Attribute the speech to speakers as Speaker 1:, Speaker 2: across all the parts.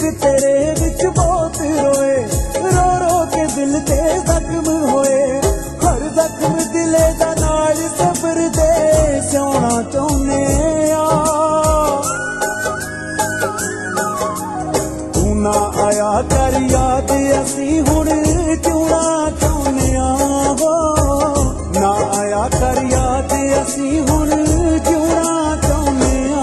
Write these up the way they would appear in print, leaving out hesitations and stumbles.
Speaker 1: तेरे विच बहुत रोए, रो रो के दिल ते जख्म होए। हर जख्म दिले दा नाल सब्र दे सियाणा चाहुंदे आ। तू ना आया कर याद असी हुण चूड़ा चाहुंदे आ हो, ना आया कर याद असी हुण चूड़ा चाहुंदे आ।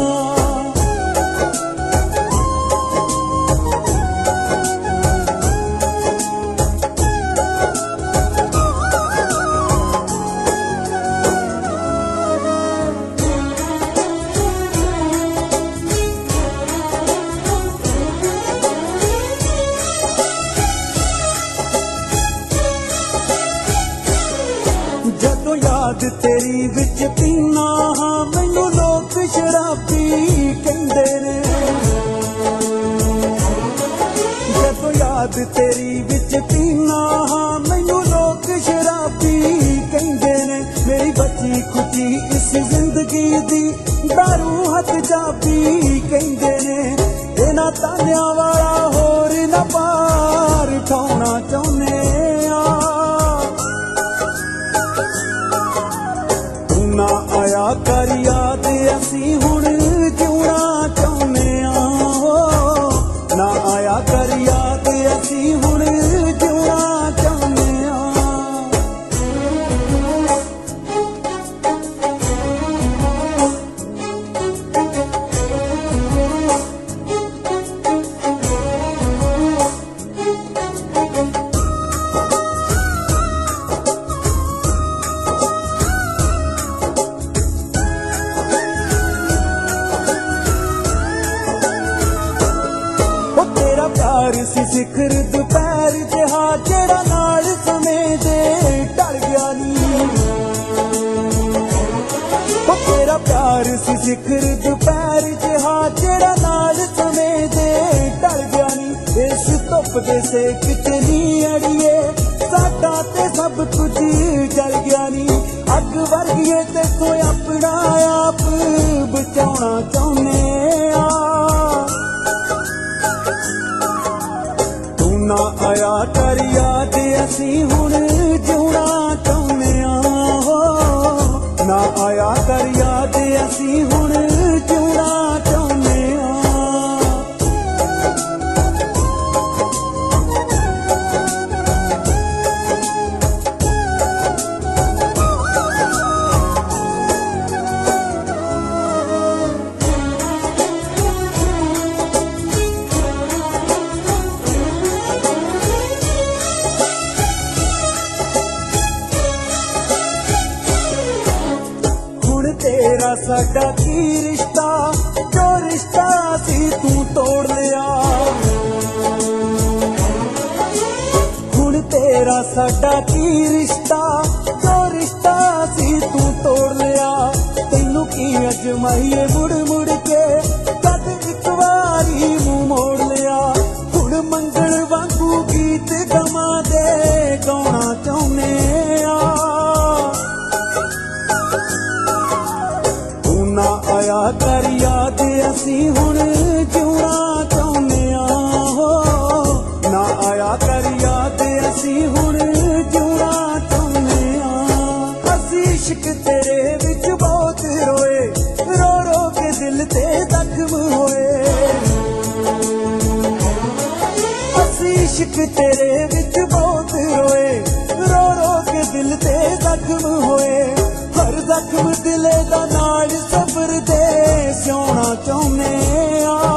Speaker 1: जदों याद तेरी विच पीना हाँ मैनू लोग शराबी कहंदे ने। जदों याद तेरी विच पीना हाँ मैनू लोग शराबी कहंदे ने। मेरी बची खुची इस जिंदगी दी दारू हथ चाबी कहंदे ने। इन्हां तानियां वाला होर ना पार ठौना चाहुंदे आ। ना आया कर याद असी हुण चूड़ा चाहुंदे आ। ना आया कर याद असी हुण चूड़ा चाहुंदे आ। प्यार सी सिखर दोपहर जिहा जेड़ा नाल समय दे ढल गया नी। तेरा प्यार सी सिखर दोपहर जिहा जेड़ा नाल समय दे ढल गया नी। इस धुप दे सेक च नी अड़िए साडा ते सब कुछ जल गया नी। अग वर्गिए ते कोई अपना आप बचाउणा चाहुंदे आ। ना आया कर याद असी हुण चूड़ा चाहुंदे आ हो, ना आया कर याद असी हुण चूड़ा चाहुंदे आ। तेरा साडा की रिश्ता जो रिश्ता सी तू तोड़ लिया। हुण तेरा साडा की रिश्ता जो रिश्ता सी तू तोड़ लिया। तैनू की अजमाईए मुड़ मुड़ के कद इक वारी मुंह मोड़ लिया। हुण मंगल वांगू गीत गमा दे गाउणा चाहुंदे आ। ना आया कर याद असी हुण चूड़ा चाहुंदे आ हो, ना आया कर याद असी हुण चूड़ा चाहुंदे आ। असी इश्क तेरे विच बहुत रोए, रो रो के दिल ते जख्म होए। असी इश्क तेरे विच बहुत रोए, रो रो के दिल ते जख्म होए। हर जख्म दिले दा नाल सब्र दे सियाणा चाहुंदे आ।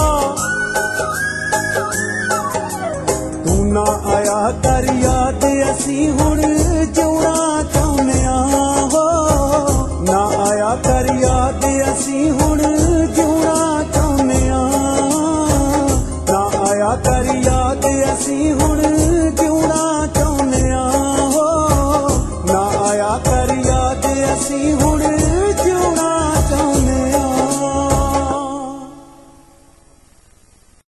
Speaker 1: तू ना आया कर याद असी हुण चूड़ा चाहुंदे आ हो, ना आया कर याद असी हुण चूड़ा चाहुंदे आ। ना आया कर याद असी हुण